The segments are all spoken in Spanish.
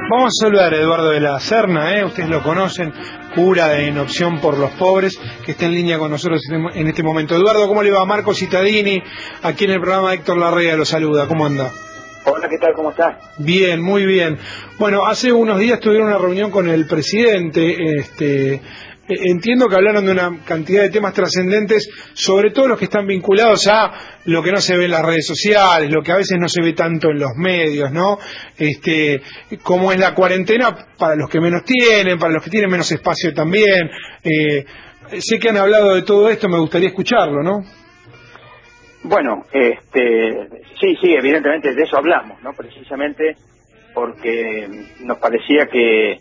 Vamos a saludar a Eduardo de la Serna, ustedes lo conocen, cura en Opción por los Pobres, que está en línea con nosotros en este momento. Eduardo, ¿cómo le va? Marco Cittadini, aquí en el programa Héctor Larrea lo saluda, ¿cómo anda? Hola, ¿qué tal? ¿Cómo estás? Bien, muy bien. Bueno, hace unos días tuvieron una reunión con el presidente, entiendo que hablaron de una cantidad de temas trascendentes, sobre todo los que están vinculados a lo que no se ve en las redes sociales, lo que a veces no se ve tanto en los medios, ¿no? Como es la cuarentena para los que menos tienen, para los que tienen menos espacio también. Sé que han hablado de todo esto, me gustaría escucharlo, ¿no? Bueno, sí, evidentemente de eso hablamos, ¿no? Precisamente porque nos parecía que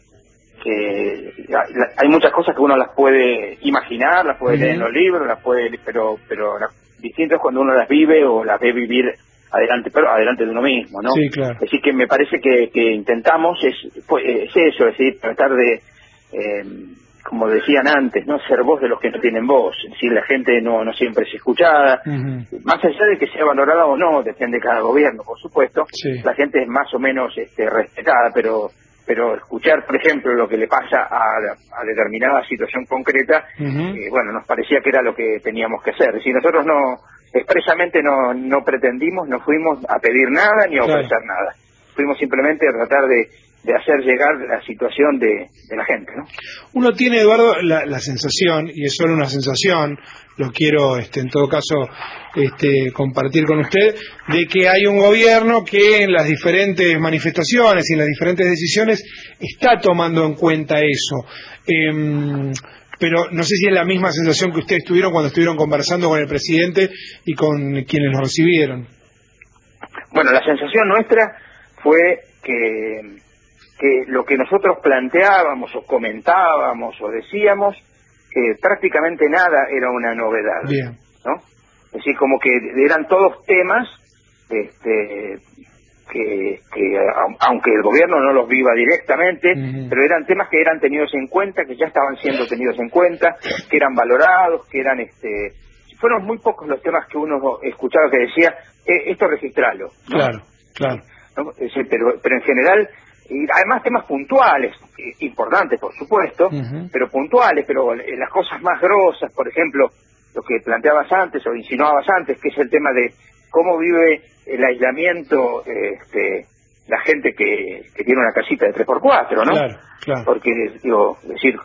hay muchas cosas que uno las puede imaginar, las puede leer en los libros, pero distinto es cuando uno las vive o las ve vivir adelante de uno mismo, ¿no? Sí, claro. Es decir, que me parece que intentamos es eso, es decir, tratar de, como decían antes, no ser voz de los que no tienen voz. Es decir, la gente no siempre es escuchada, más allá de que sea valorada o no, depende de cada gobierno, por supuesto. Sí. La gente es más o menos respetada, pero escuchar, por ejemplo, lo que le pasa a determinada situación concreta, bueno, nos parecía que era lo que teníamos que hacer. Es decir, nosotros expresamente no pretendimos, no fuimos a pedir nada ni a ofrecer nada. Fuimos simplemente a tratar de hacer llegar la situación de la gente, ¿no? Uno tiene, Eduardo, la sensación, y es solo una sensación, lo quiero en todo caso compartir con usted, de que hay un gobierno que en las diferentes manifestaciones y en las diferentes decisiones está tomando en cuenta eso. Pero no sé si es la misma sensación que ustedes tuvieron cuando estuvieron conversando con el presidente y con quienes lo recibieron. Bueno, la sensación nuestra fue que lo que nosotros planteábamos o comentábamos o decíamos, prácticamente nada era una novedad. Bien. ¿No? Es decir, como que eran todos temas que aunque el gobierno no los viva directamente, pero eran temas que eran tenidos en cuenta, que ya estaban siendo tenidos en cuenta, que eran valorados, que eran fueron muy pocos los temas que uno escuchaba que decía, esto registralo, ¿no? Claro, claro. ¿No? Es decir, pero en general, y además temas puntuales, importantes por supuesto, pero puntuales, pero las cosas más grosas, por ejemplo, lo que planteabas antes o insinuabas antes, que es el tema de cómo vive el aislamiento la gente que tiene una casita de 3x4, ¿no? Claro, claro. Porque, digo,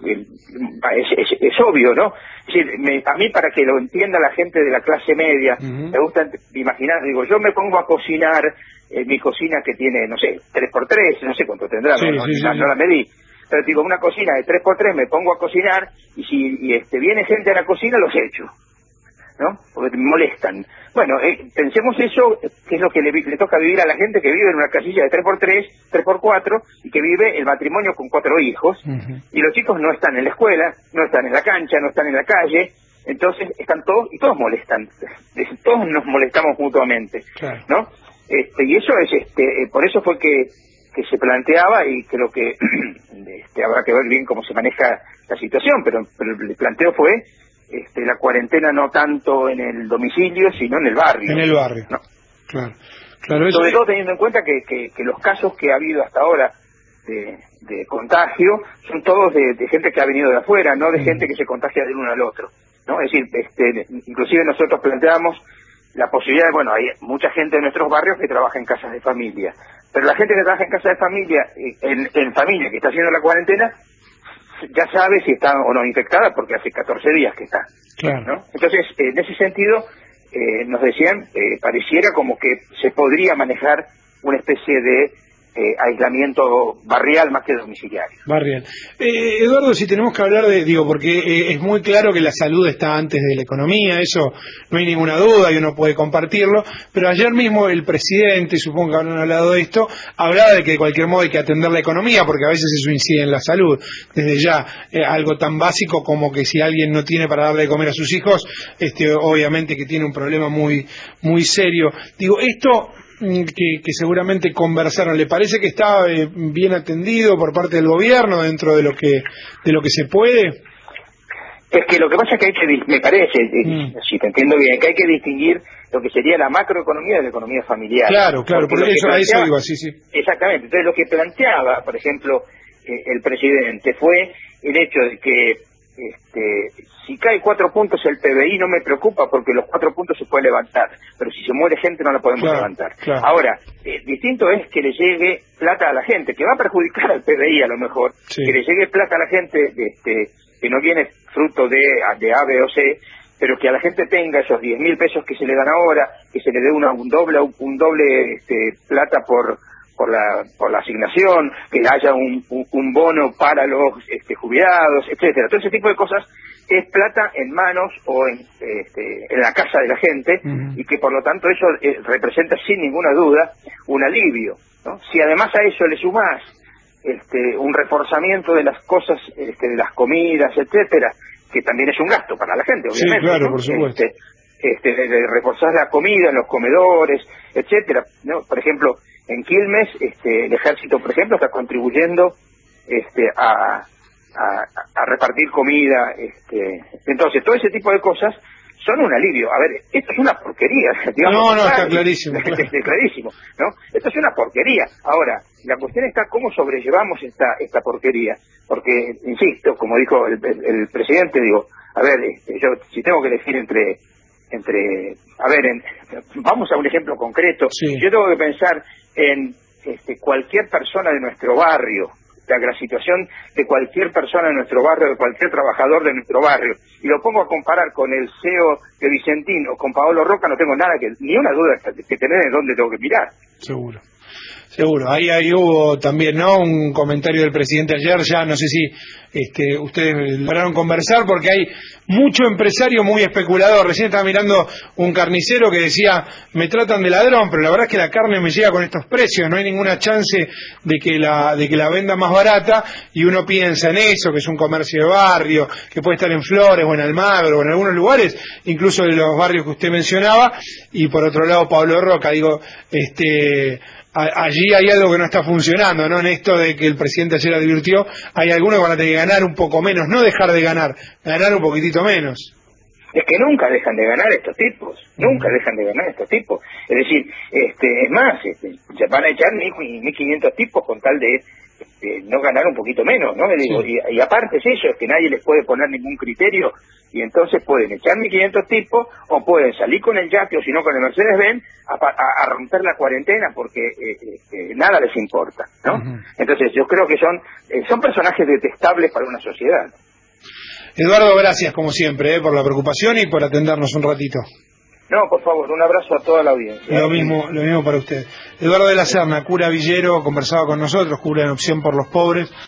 es obvio, ¿no? Es decir, a mí, para que lo entienda la gente de la clase media, me gusta imaginar, digo, yo me pongo a cocinar mi cocina que tiene, no sé, 3x3, no sé cuánto tendrá, sí, no la medí, pero digo, una cocina de 3x3 me pongo a cocinar y si viene gente a la cocina los echo, ¿no? Porque me molestan. Bueno, pensemos eso, que es lo que le toca vivir a la gente que vive en una casilla de 3x3, 3x4 y que vive el matrimonio con 4 hijos, y los chicos no están en la escuela, no están en la cancha, no están en la calle, entonces están todos, y todos molestan, todos nos molestamos mutuamente, claro, ¿no? Y eso es, por eso fue que se planteaba, y creo que habrá que ver bien cómo se maneja la situación, pero el planteo fue la cuarentena no tanto en el domicilio, sino en el barrio. En el barrio, ¿no? Claro. Sobre todo teniendo en cuenta que los casos que ha habido hasta ahora de contagio son todos de gente que ha venido de afuera, no de gente que se contagia del uno al otro, ¿no? Es decir, inclusive nosotros planteamos la posibilidad de, bueno, hay mucha gente en nuestros barrios que trabaja en casas de familia, pero la gente que trabaja en casas de familia, en familia, que está haciendo la cuarentena, ya sabe si está o no infectada porque hace 14 días que está, claro, ¿no? Entonces, en ese sentido, nos decían, pareciera como que se podría manejar una especie de aislamiento barrial más que domiciliario. Barrial. Eduardo, si tenemos que hablar porque es muy claro que la salud está antes de la economía, eso no hay ninguna duda y uno puede compartirlo, pero ayer mismo el presidente, supongo que habrán hablado de esto, hablaba de que de cualquier modo hay que atender la economía, porque a veces eso incide en la salud. Desde ya, algo tan básico como que si alguien no tiene para darle de comer a sus hijos, obviamente que tiene un problema muy, muy serio. Digo, esto que seguramente conversaron, ¿le parece que está bien atendido por parte del gobierno dentro de lo que se puede? Es que lo que pasa es que hay que, me parece, si te entiendo bien, que hay que distinguir lo que sería la macroeconomía de la economía familiar. Claro, por eso, a eso digo, sí. Exactamente, entonces lo que planteaba, por ejemplo, el presidente fue el hecho de que si cae 4 puntos el PBI no me preocupa porque los 4 puntos se puede levantar, pero si se muere gente no la podemos levantar. Claro. Ahora, distinto es que le llegue plata a la gente, que va a perjudicar al PBI a lo mejor, que le llegue plata a la gente que no viene fruto de A, B o C, pero que a la gente tenga esos 10.000 pesos que se le dan ahora, que se le dé un doble plata por la asignación, que haya un bono para los jubilados, etcétera. Todo ese tipo de cosas es plata en manos o en la casa de la gente, y que por lo tanto eso representa sin ninguna duda un alivio, ¿no? Si además a eso le sumás un reforzamiento de las cosas, de las comidas, etcétera, que también es un gasto para la gente, obviamente. Sí, claro, ¿no? Por supuesto. De reforzar la comida en los comedores, etcétera, ¿no? Por ejemplo, en Quilmes, el ejército, por ejemplo, está contribuyendo a repartir comida, entonces todo ese tipo de cosas son un alivio. A ver, esto es una porquería, digamos. No, está clarísimo. Claro. Clarísimo, ¿no? Esto es una porquería. Ahora, la cuestión está cómo sobrellevamos esta porquería, porque, insisto, como dijo el presidente, digo, a ver, yo si tengo que elegir vamos a un ejemplo concreto. Sí. Yo tengo que pensar en cualquier persona de nuestro barrio, la situación de cualquier persona de nuestro barrio, de cualquier trabajador de nuestro barrio, y lo pongo a comparar con el CEO de Vicentino, con Paolo Roca, no tengo ni una duda que tener en dónde tengo que mirar. Seguro. Ahí hubo también, ¿no?, un comentario del presidente ayer, ya no sé si ustedes lograron conversar, porque hay mucho empresario muy especulador. Recién estaba mirando un carnicero que decía, me tratan de ladrón, pero la verdad es que la carne me llega con estos precios, no hay ninguna chance de que la venda más barata, y uno piensa en eso, que es un comercio de barrio, que puede estar en Flores o en Almagro o en algunos lugares, incluso de los barrios que usted mencionaba, y por otro lado Pablo Roca, digo, allí hay algo que no está funcionando, ¿no? En esto de que el presidente ayer advirtió, hay algunos que van a tener que ganar un poco menos, no dejar de ganar un poquitito menos. Es que nunca dejan de ganar estos tipos, Es decir, es más, se van a echar 1.500 tipos con tal de no ganar un poquito menos, ¿no? Digo, sí. Y aparte es eso, es que nadie les puede poner ningún criterio, y entonces pueden echar 1.500 tipos, o pueden salir con el yate, o si no con el Mercedes-Benz, a romper la cuarentena, porque nada les importa, ¿no? Entonces yo creo que son personajes detestables para una sociedad. Eduardo, gracias como siempre por la preocupación y por atendernos un ratito. No, por favor, un abrazo a toda la audiencia. Lo mismo para usted. Eduardo de la Serna, cura villero, conversaba con nosotros, cura en Opción por los Pobres.